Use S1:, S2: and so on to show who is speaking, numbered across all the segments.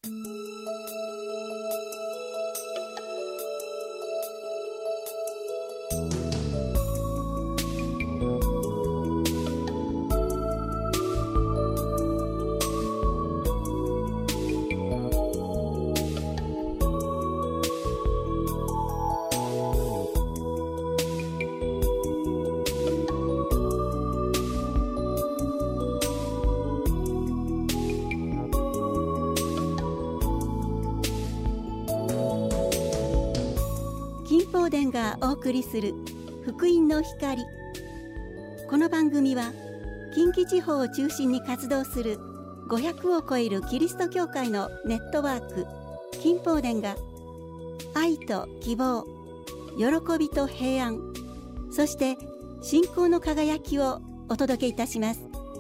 S1: 金宝殿がお送りする福音の光。この番組は近畿地方を中心に活動する500を超えるキリスト教会のネットワーク金宝殿が愛と希望、喜びと平安、そして信仰の輝きをお届けいたします。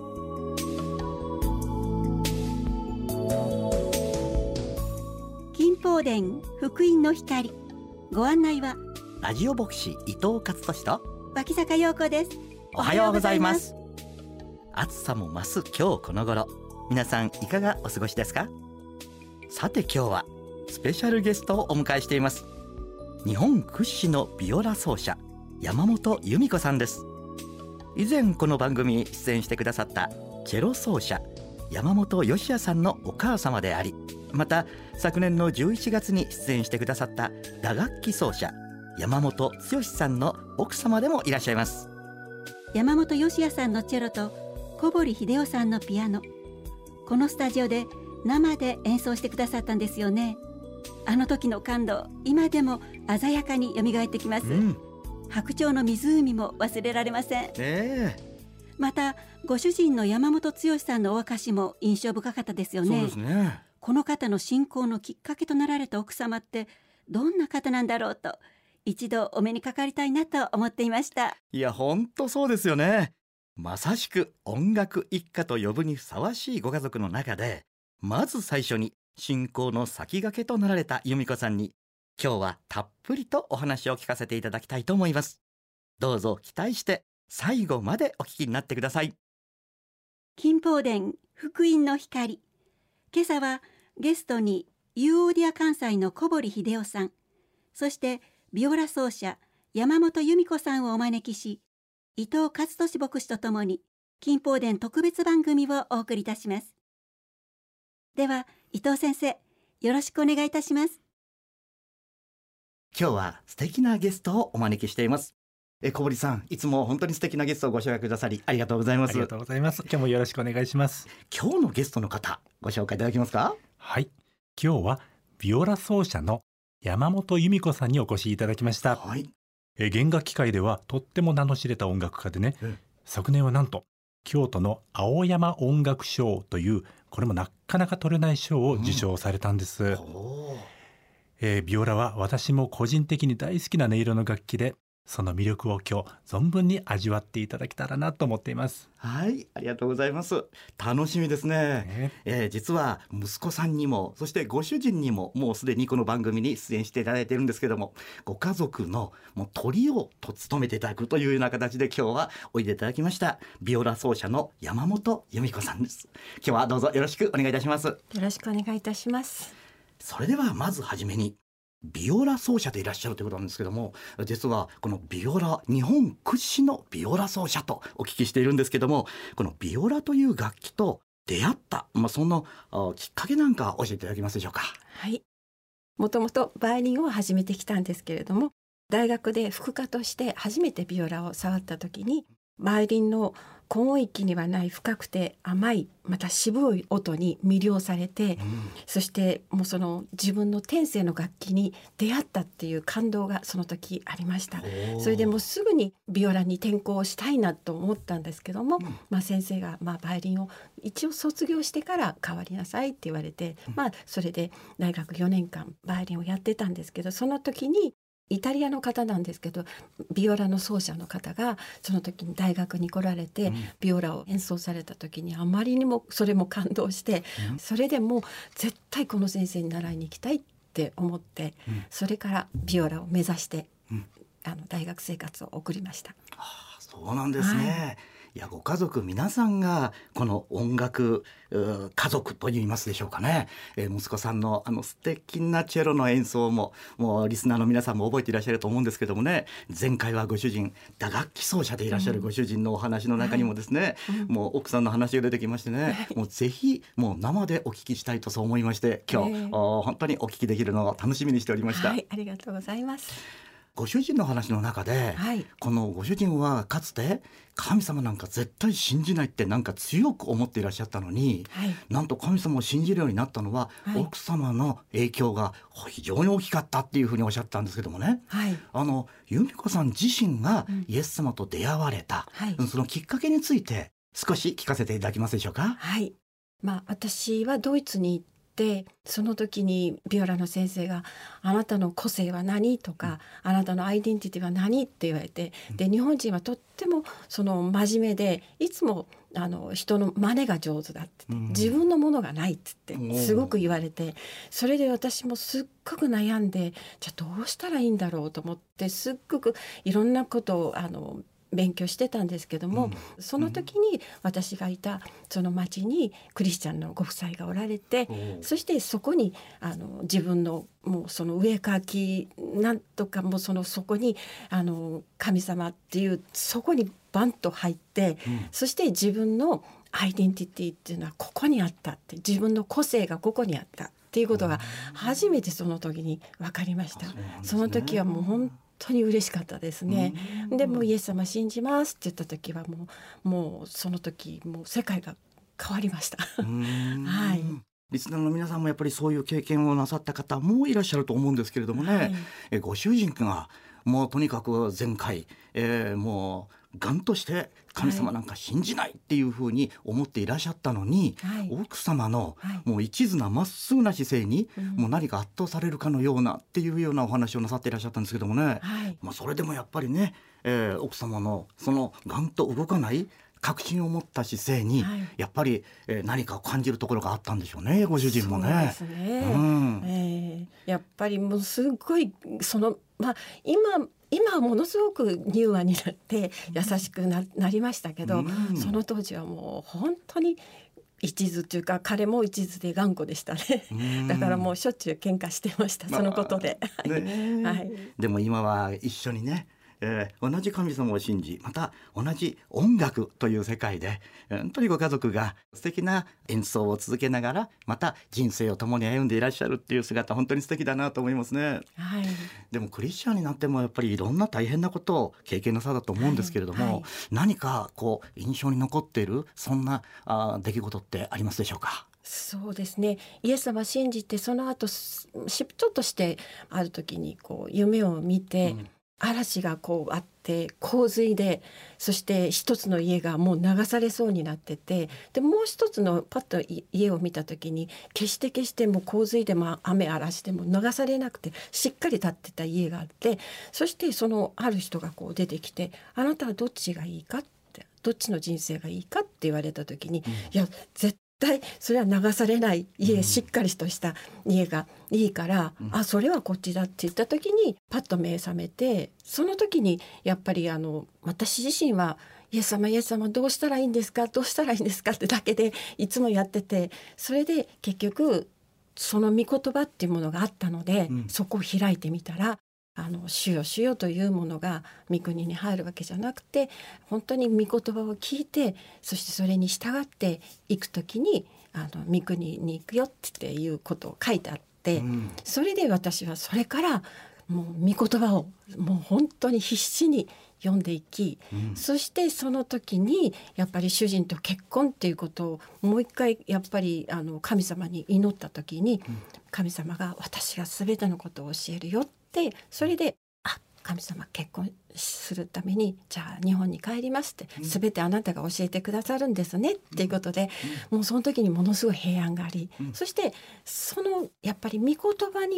S1: 金宝殿福音の光、ご案内は
S2: ラジオ牧師伊藤勝利と
S1: 脇坂陽子です。
S2: おはようございます。暑さも増す今日この頃、皆さんいかがお過ごしですか？さて今日はスペシャルゲストをお迎えしています。日本屈指のビオラ奏者山本由美子さんです。以前この番組に出演してくださったチェロ奏者山本義也さんのお母様であり、また昨年の11月に出演してくださった打楽器奏者山本剛さんの奥様でもいらっしゃいます。
S1: 山本義也さんのチェロと小堀秀夫さんのピアノ、このスタジオで生で演奏してくださったんですよね。あの時の感動、今でも鮮やかによみがえってきます、白鳥の湖も忘れられません、またご主人の山本剛さんのお証しも印象深かったですよね。
S2: そうですね。
S1: この方の信仰のきっかけとなられた奥様ってどんな方なんだろうと、一度お目にかかりたいなと思っていました。
S2: いや本当そうですよね。まさしく音楽一家と呼ぶにふさわしいご家族の中で、まず最初に信仰の先駆けとなられた由美子さんに、今日はたっぷりとお話を聞かせていただきたいと思います。どうぞ期待して最後までお聞きになってください。
S1: 金宝殿福音の光、今朝はゲストにユーオーディア関西の小堀秀夫さん、そしてビオラ奏者山本由美子さんをお招きし、伊藤勝利牧師とともに金宝殿特別番組をお送りいたします。では伊藤先生、よろしくお願いいたします。
S2: 今日は素敵なゲストをお招きしています。小堀さん、いつも本当に素敵なゲストをご紹介くださりありがとうございます。
S3: ありがとうございます。今日もよろしくお願いします。
S2: 今日のゲストの方、ご紹介いただけますか？
S3: はい、今日はビオラ奏者の山本由美子さんにお越しいただきました。
S2: はい。
S3: 弦楽器界ではとっても名の知れた音楽家でね、昨年はなんと京都の青山音楽賞という、これもなかなか取れない賞を受賞されたんです、ビオラは私も個人的に大好きな音色の楽器で、その魅力を今日存分に味わっていただけたらなと思っています。
S2: はい、ありがとうございます。楽しみですね。実は息子さんにも、そしてご主人にももうすでにこの番組に出演していただいているんですけども、ご家族のもうトリオと務めていただくというような形で今日はおいでいただきましたビオラ奏者の山本由美子さんです。今日はどうぞよろしくお願いいたします。
S4: よろしくお願いいたします。
S2: それではまずはじめに、ビオラ奏者でいらっしゃるということなんですけども、実はこのビオラ、日本屈指のビオラ奏者とお聞きしているんですけども、このビオラという楽器と出会った、そんなきっかけなんか教えていただけますでしょうか？
S4: はい、もともとバイオリンを始めてきたんですけれども、大学で副科として初めてビオラを触った時に、バイオリンの高音域にはない深くて甘い、また渋い音に魅了されて、そしてもうその自分の天性の楽器に出会ったっていう感動がその時ありました。それでもうすぐにビオラに転校したいなと思ったんですけども、先生がバイオリンを一応卒業してから変わりなさいって言われて、それで大学4年間バイオリンをやってたんですけど、その時にイタリアの方なんですけど、ビオラの奏者の方がその時に大学に来られて、ビオラを演奏された時にあまりにもそれも感動して、それでもう絶対この先生に習いに行きたいって思って、それからビオラを目指して、大学生活を送りました。
S2: そうなんですね。 いやご家族皆さんがこの音楽家族と言いますでしょうかね、息子さんの素敵なチェロの演奏もうリスナーの皆さんも覚えていらっしゃると思うんですけどもね、前回はご主人打楽器奏者でいらっしゃるご主人のお話の中にもですね、もう奥さんの話が出てきましてね、もうぜひもう生でお聞きしたいとそう思いまして、今日、本当にお聞きできるのを楽しみにしておりました。
S4: はい、ありがとうございます。
S2: ご主人の話の中で、このご主人はかつて神様なんか絶対信じないってなんか強く思っていらっしゃったのに、なんと神様を信じるようになったのは、奥様の影響が非常に大きかったっていうふうにおっしゃったんですけどもね、由美子さん自身がイエス様と出会われた、そのきっかけについて少し聞かせていただけますでしょうか。
S4: 私はドイツに行って、その時にビオラの先生があなたの個性は何とか、あなたのアイデンティティは何って言われて、で日本人はとってもその真面目で、いつも人の真似が上手だって言って、自分のものがないって言ってすごく言われて、それで私もすっごく悩んで、じゃあどうしたらいいんだろうと思って、すっごくいろんなことを勉強してたんですけども、その時に私がいたその町にクリスチャンのご夫妻がおられて、そしてそこに自分のもうその上書きなんとかもそこに神様っていうそこにバンと入って、そして自分のアイデンティティっていうのはここにあったって、自分の個性がここにあったっていうことが初めてその時に分かりました。その時はもう本当に嬉しかったですね。でもイエス様信じますって言った時はもうその時もう世界が変わりました。
S2: リスナーの皆さんもやっぱりそういう経験をなさった方もいらっしゃると思うんですけれどもね、ご主人がもうとにかく前回、もうガンとして神様なんか信じないっていうふうに思っていらっしゃったのに、奥様のもう一途なまっすぐな姿勢にもう何か圧倒されるかのようなっていうようなお話をなさっていらっしゃったんですけどもね、それでもやっぱりね、奥様のそのガンと動かない確信を持った姿勢に、やっぱり、何かを感じるところがあったんでしょうね、ご主人もね。
S4: そうですね、やっぱりもうすごい今はものすごく柔和になって優しく なりましたけど、その当時はもう本当に一途というか、彼も一途で頑固でしたね。だからもうしょっちゅう喧嘩してました、そのことで。
S2: でも今は一緒にね、同じ神様を信じ、また同じ音楽という世界で本当にご家族が素敵な演奏を続けながら、また人生を共に歩んでいらっしゃるっていう姿、本当に素敵だなと思いますね。でもクリスチャンになってもやっぱりいろんな大変なことを経験なさだと思うんですけれども、何か印象に残っているそんな出来事ってありますでしょうか。
S4: そうですね、イエス様信じて、その後ちょっとしてある時に夢を見て、嵐があって洪水で、そして一つの家がもう流されそうになってて、でもう一つのパッと家を見た時に決してもう洪水でも雨嵐でも流されなくてしっかり立ってた家があって、そしてそのある人が出てきて、あなたはどっちがいいかって、どっちの人生がいいかって言われた時に、いや絶対それは流されない家、しっかりとした家がいいから、それはこっちだって言った時にパッと目覚めて、その時にやっぱり私自身はイエス様どうしたらいいんですかってだけでいつもやってて、それで結局その御言葉っていうものがあったので、そこを開いてみたら、主よ主よというものが御国に入るわけじゃなくて、本当に御言葉を聞いて、そしてそれに従っていくときに御国に行くよっていうことを書いてあって、それで私はそれからもう御言葉をもう本当に必死に読んでいき、そしてその時にやっぱり主人と結婚っていうことをもう一回やっぱり神様に祈った時に、神様が私が全てのことを教えるよって、それで神様結婚するためにじゃあ日本に帰りますって、全てあなたが教えてくださるんですねっていうことで、もうその時にものすごい平安があり、そしてそのやっぱり御言葉によっ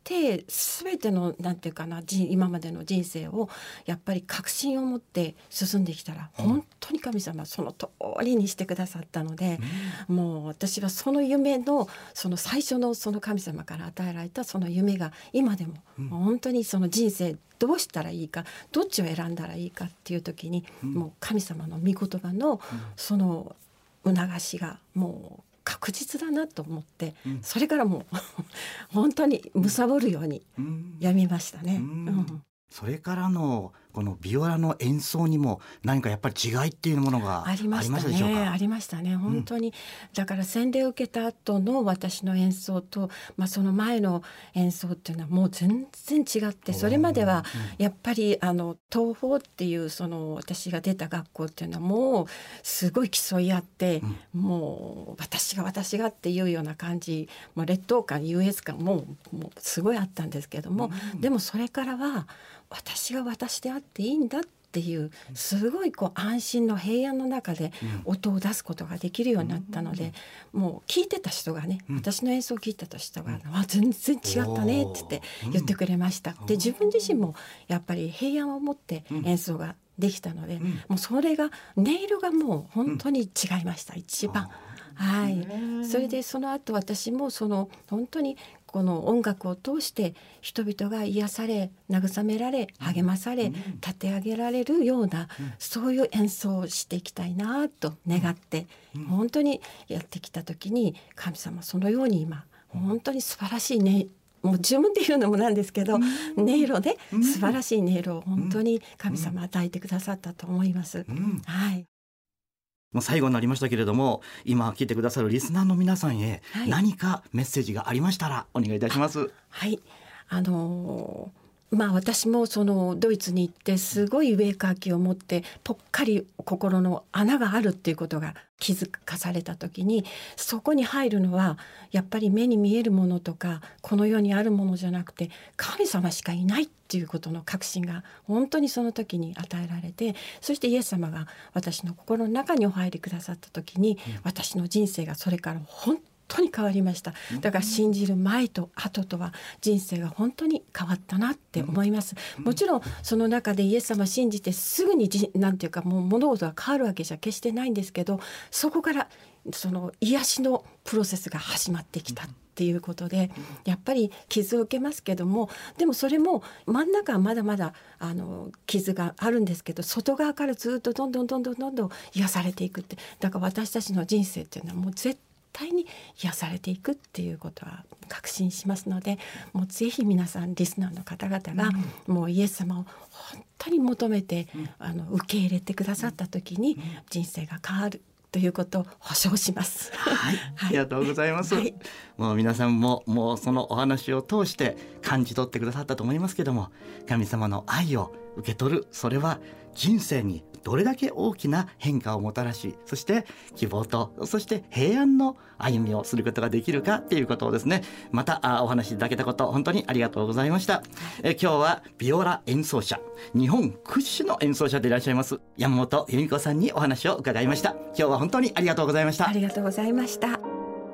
S4: て全てのなんていうかな、今までの人生をやっぱり確信を持って進んできたら、本当に神様その通りにしてくださったので、もう私はその夢のその最初のその神様から与えられたその夢が今でも、本当にその人生どうしたらいいか、どっちを選んだらいいかっていう時に、もう神様の御言葉のその促しがもう確実だなと思って、それからもう本当に貪るようにやみましたね。
S2: それからのこのビオラの演奏にも何かやっぱり違いっていうものがありましたでしょうか？
S4: ありましたね、本当に、だから洗礼を受けた後の私の演奏と、その前の演奏っていうのはもう全然違って、それまではやっぱり東宝っていうその私が出た学校っていうのはもうすごい競い合って、もう私がっていうような感じ、劣等感優越感もうすごいあったんですけども、でもそれからは私が私であっていいんだっていうすごい安心の平安の中で音を出すことができるようになったので、もう聞いてた人がね、私の演奏を聞いてた人が、全然違ったねって言ってくれました。で自分自身もやっぱり平安を持って演奏ができたので、もうそれが音色がもう本当に違いました、一番。それでその後私もその本当にこの音楽を通して人々が癒され、慰められ、励まされ、立て上げられるような、そういう演奏をしていきたいなと願って、本当にやってきた時に神様そのように今本当に素晴らしいね、もう自分で言うのもなんですけど、音色で素晴らしい音色を本当に神様与えてくださったと思います。
S2: もう最後になりましたけれども、今聞いてくださるリスナーの皆さんへ何かメッセージがありましたらお願いいたします。
S4: 私もそのドイツに行ってすごいウェーカー期を持ってぽっかり心の穴があるっていうことが気づかされた時に、そこに入るのはやっぱり目に見えるものとかこの世にあるものじゃなくて神様しかいないっていうことの確信が本当にその時に与えられて、そしてイエス様が私の心の中にお入りくださった時に、私の人生がそれから本当に変わりました。だから信じる前と後とは人生が本当に変わったなって思います。もちろんその中でイエス様信じてすぐになんていうかもう物事が変わるわけじゃ決してないんですけど、そこからその癒しのプロセスが始まってきたっていうことで、やっぱり傷を受けますけども、でもそれも真ん中はまだまだ傷があるんですけど、外側からずっとどんどん癒されていくって、だから私たちの人生っていうのはもう絶対に癒されていくっていうことは確信しますので、もうぜひ皆さんリスナーの方々がもうイエス様を本当に求めて受け入れてくださった時に人生が変わるということを保証します。
S2: ありがとうございます。もう皆さんももうそのお話を通して感じ取ってくださったと思いますけども、神様の愛を受け取る、それは人生にどれだけ大きな変化をもたらし、そして希望とそして平安の歩みをすることができるかっていうことをですね、またお話しいただけたこと本当にありがとうございました。今日はビオラ演奏者、日本屈指の演奏者でいらっしゃいます山本由美子さんにお話を伺いました。今日は本当にありがとうございました。
S4: ありがとうございました。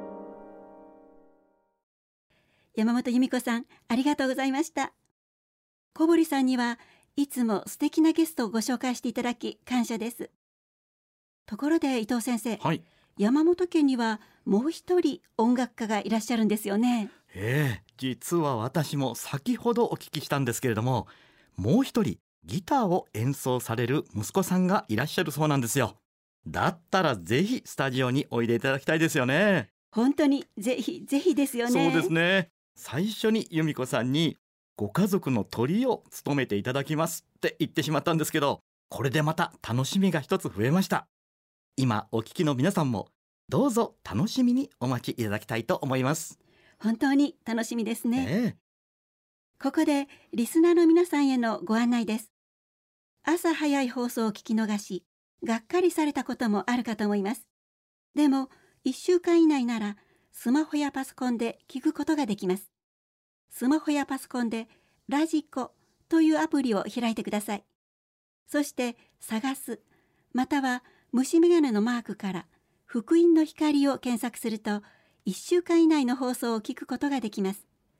S1: 山本由美子さん、ありがとうございました。小堀さんにはいつも素敵なゲストをご紹介していただき感謝です。ところで伊藤先生、山本家にはもう一人音楽家がいらっしゃるんですよね。
S2: 実は私も先ほどお聞きしたんですけれども、もう一人ギターを演奏される息子さんがいらっしゃるそうなんですよ。だったらぜひスタジオにおいでいただきたいですよね。
S1: 本当にぜひぜひですよね。
S2: そうですね。最初に由美子さんにご家族のトリを務めていただきますって言ってしまったんですけど、これでまた楽しみが一つ増えました。今お聞きの皆さんもどうぞ楽しみにお待ちいただきたいと思います。
S1: 本当に楽しみですね。ここでリスナーの皆さんへのご案内です。朝早い放送を聞き逃し、がっかりされたこともあるかと思います。でも1週間以内ならスマホやパソコンで聞くことができます。スマホやパソコンでラジコというアプリを開いてください。そして探す、または虫眼鏡のマークから福音の光を検索すると1週間以内の放送を聞くことができます。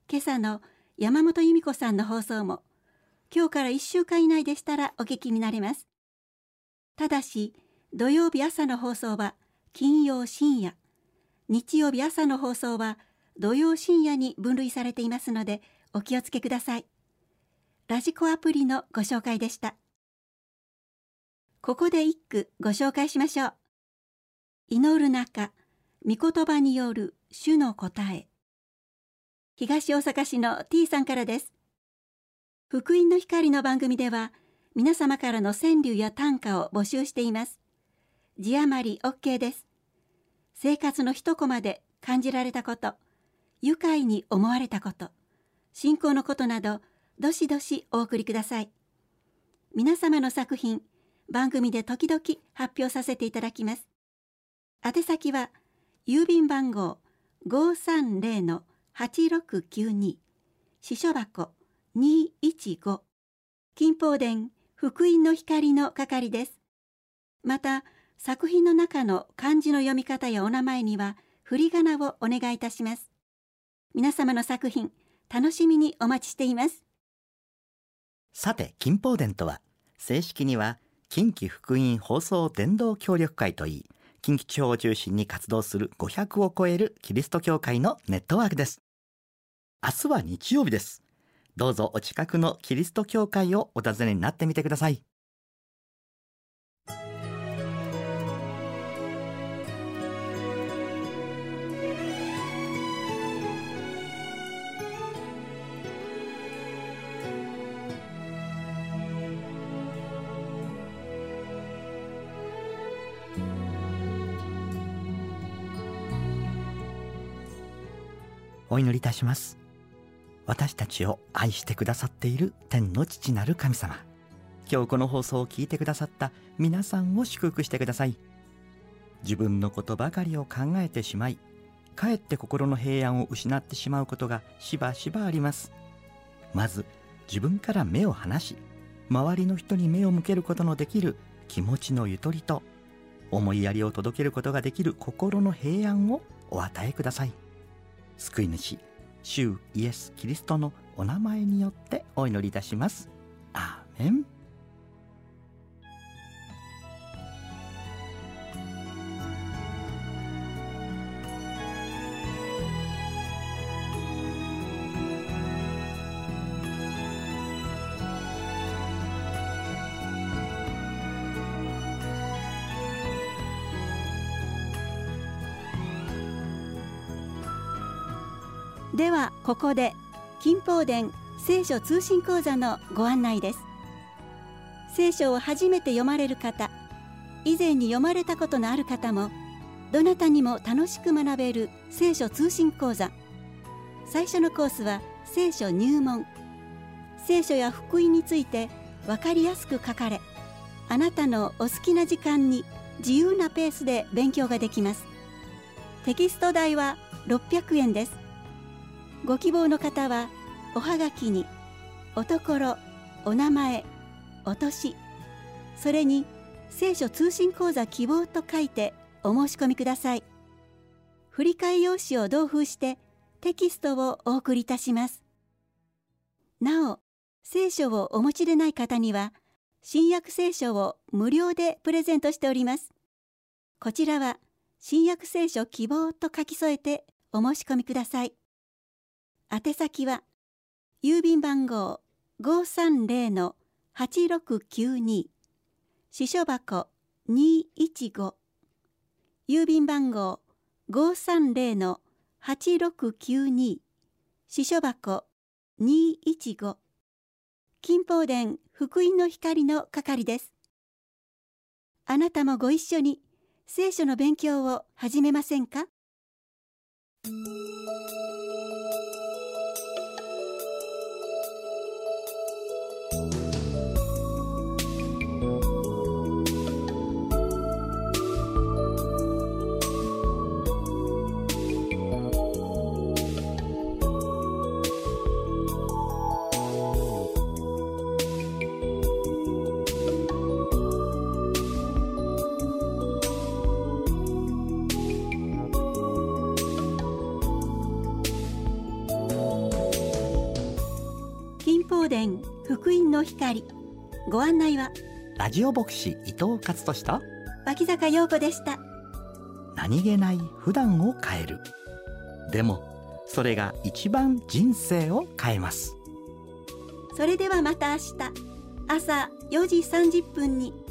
S1: 今朝の山本由美子さんの放送も今日から1週間以内でしたらお聞きになれます。ただし土曜日朝の放送は金曜深夜、日曜日朝の放送は土曜深夜に分類されていますのでお気をつけください。ラジコアプリのご紹介でした。ここで一句ご紹介しましょう。祈る中、御言葉による主の答え。東大阪市の T さんからです。福音の光の番組では皆様からの川柳や短歌を募集しています。字余り OK です。生活の一コマで感じられたこと、愉快に思われたこと、信仰のことなど、どしどしお送りください。皆様の作品、番組で時々発表させていただきます。宛先は、郵便番号 530-8692、支所箱215、金宝殿福音の光の係です。また、作品の中の漢字の読み方やお名前には、振り仮名をお願いいたします。皆様の作品、楽しみにお待ちしています。
S2: さて、金宝殿とは、正式には近畿福音放送伝道協力会といい、近畿地方を中心に活動する500を超えるキリスト教会のネットワークです。明日は日曜日です。どうぞお近くのキリスト教会をお訪ねになってみてください。お祈りいたします。私たちを愛してくださっている天の父なる神様、今日この放送を聞いてくださった皆さんを祝福してください。自分のことばかりを考えてしまい、かえって心の平安を失ってしまうことがしばしばあります。まず自分から目を離し、周りの人に目を向けることのできる気持ちのゆとりと、思いやりを届けることができる心の平安をお与えください。救い主、主イエス・キリストのお名前によってお祈りいたします。アーメン。
S1: ではここで金宝殿聖書通信講座のご案内です。聖書を初めて読まれる方、以前に読まれたことのある方も、どなたにも楽しく学べる聖書通信講座。最初のコースは聖書入門。聖書や福音について分かりやすく書かれ、あなたのお好きな時間に自由なペースで勉強ができます。テキスト代は600円です。ご希望の方はおはがきにおところ、お名前、お年、それに聖書通信講座希望と書いてお申し込みください。振り替え用紙を同封してテキストをお送りいたします。なお、聖書をお持ちでない方には新約聖書を無料でプレゼントしております。こちらは新約聖書希望と書き添えてお申し込みください。宛先は郵便番号 530-8692、支所箱215、郵便番号 530-8692、支所箱215、金宝殿福音の光の係です。あなたもご一緒に聖書の勉強を始めませんか？ 宝殿福音の光。ご案内は
S2: ラジオ牧師伊藤勝利と
S1: 脇坂陽子でした。
S2: 何気ない普段を変える。でもそれが一番人生を変えます。
S1: それではまた明日朝4時30分に。